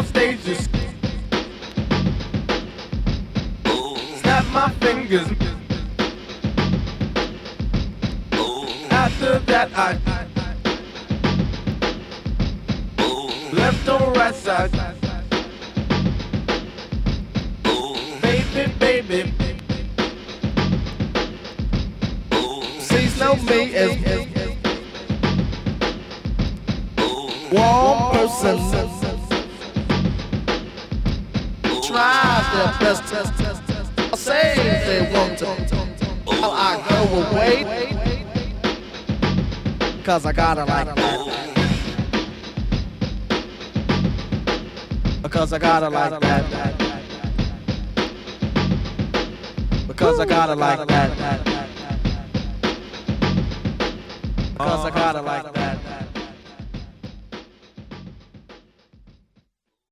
on stage, just snap my fingers. After that I left on right side. Baby, baby, please know me as one person tries their best to say they want to. I go away, 'cause I gotta like that. Because I gotta like that. Because I gotta like that. Because I gotta like that.